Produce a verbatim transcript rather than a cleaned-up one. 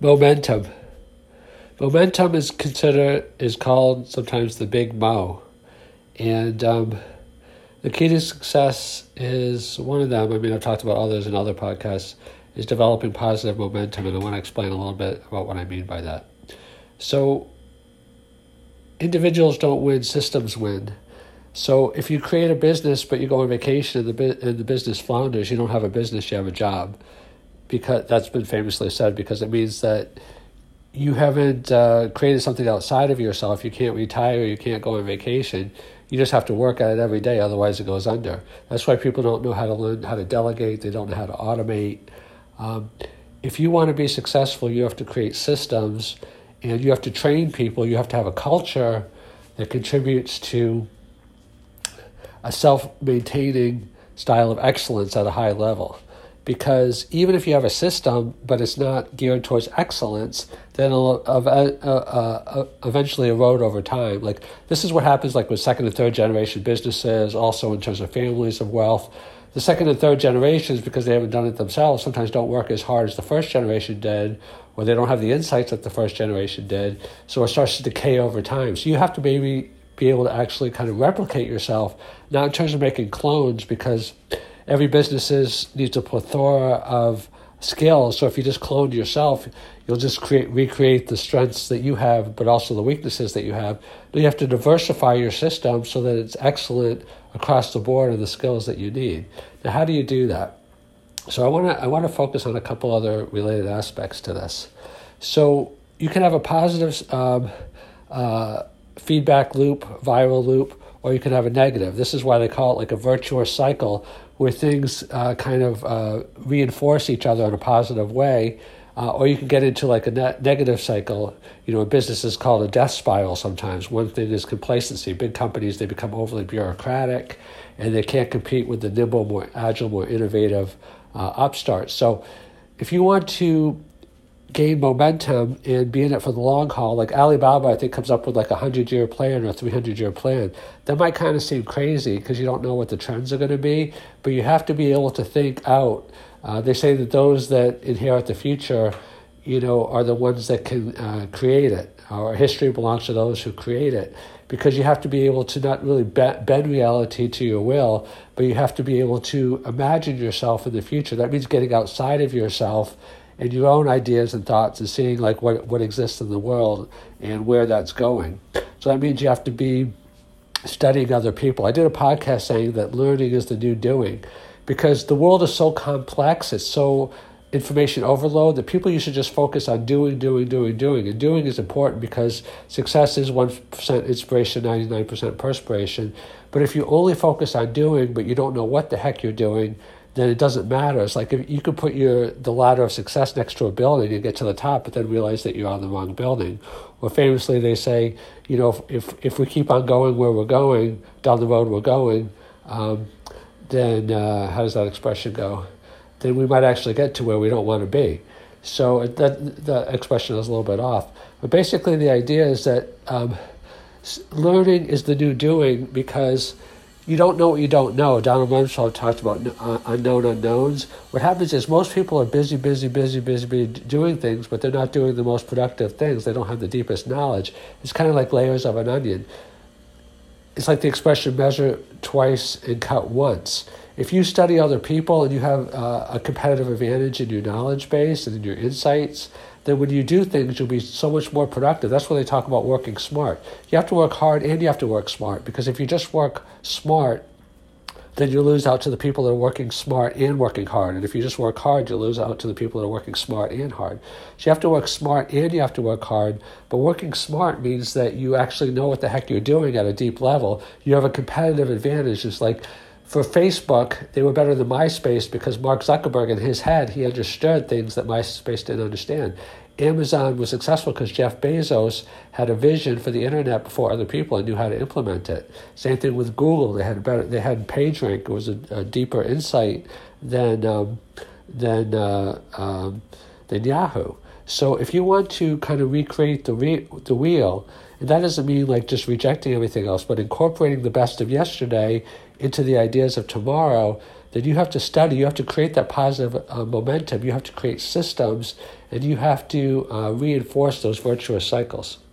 Momentum. Momentum is considered, is called sometimes the big mo. And um, the key to success is one of them. I mean, I've talked about others in other podcasts, is developing positive momentum. And I want to explain a little bit about what I mean by that. So individuals don't win, systems win. So if you create a business, but you go on vacation and the, bu- and the business flounders, you don't have a business, you have a job. Because that's been famously said, because it means that you haven't uh, created something outside of yourself. You can't retire, you can't go on vacation. You just have to work at it every day, otherwise it goes under. That's why people don't know how to learn how to delegate, they don't know how to automate. Um, if you want to be successful, you have to create systems, and you have to train people. You have to have a culture that contributes to a self-maintaining style of excellence at a high level. Because even if you have a system, but it's not geared towards excellence, then it'll uh, uh, eventually erode over time. Like, this is what happens like with second and third generation businesses, also in terms of families of wealth. The second and third generations, because they haven't done it themselves, sometimes don't work as hard as the first generation did, or they don't have the insights that the first generation did, so it starts to decay over time. So you have to maybe be able to actually kind of replicate yourself, not in terms of making clones, because every business is, needs a plethora of skills. So if you just clone yourself, you'll just create, recreate the strengths that you have, but also the weaknesses that you have. But you have to diversify your system so that it's excellent across the board of the skills that you need. Now, how do you do that? So I want to I want to focus on a couple other related aspects to this. So you can have a positive um, uh, feedback loop, viral loop, or you can have a negative. This is why they call it like a virtuous cycle, where things uh, kind of uh, reinforce each other in a positive way, uh, or you can get into like a ne- negative cycle. You know, in business is called a death spiral sometimes. One thing is complacency. Big companies, they become overly bureaucratic, and they can't compete with the nimble, more agile, more innovative uh, upstarts. So if you want to gain momentum and be in it for the long haul, like Alibaba, I think, comes up with like a hundred-year plan or a three hundred-year plan. That might kind of seem crazy because you don't know what the trends are going to be, but you have to be able to think out. Uh, they say that those that inherit the future, you know, are the ones that can uh, create it. Our history belongs to those who create it, because you have to be able to not really bend reality to your will, but you have to be able to imagine yourself in the future. That means getting outside of yourself and your own ideas and thoughts, and seeing like what, what exists in the world and where that's going. So that means you have to be studying other people. I did a podcast saying that learning is the new doing, because the world is so complex, it's so information overload, that people used to just focus on doing, doing, doing, doing. And doing is important because success is one percent inspiration, ninety-nine percent perspiration. But if you only focus on doing, but you don't know what the heck you're doing, then it doesn't matter. It's like if you could put your the ladder of success next to a building and get to the top, but then realize that you're on the wrong building. Or famously, they say, you know, if if, if we keep on going where we're going, down the road we're going, um, then uh, how does that expression go? Then we might actually get to where we don't want to be. So that the expression is a little bit off. But basically, the idea is that um, learning is the new doing, because you don't know what you don't know. Donald Rumsfeld talked about uh, unknown unknowns. What happens is most people are busy, busy, busy, busy, busy doing things, but they're not doing the most productive things. They don't have the deepest knowledge. It's kind of like layers of an onion. It's like the expression, measure twice and cut once. If you study other people and you have uh, a competitive advantage in your knowledge base and in your insights, then when you do things, you'll be so much more productive. That's why they talk about working smart. You have to work hard and you have to work smart, because if you just work smart, then you lose out to the people that are working smart and working hard. And if you just work hard, you lose out to the people that are working smart and hard. So you have to work smart and you have to work hard. But working smart means that you actually know what the heck you're doing at a deep level. You have a competitive advantage. It's like, for Facebook, they were better than MySpace because Mark Zuckerberg, in his head, he understood things that MySpace didn't understand. Amazon was successful because Jeff Bezos had a vision for the internet before other people and knew how to implement it. Same thing with Google. They had a better, they had PageRank. It was a, a deeper insight than um, than uh, um, than Yahoo. So if you want to kind of recreate the re- the wheel, and that doesn't mean like just rejecting everything else, but incorporating the best of yesterday into the ideas of tomorrow, then you have to study, you have to create that positive uh, momentum, you have to create systems, and you have to uh, reinforce those virtuous cycles.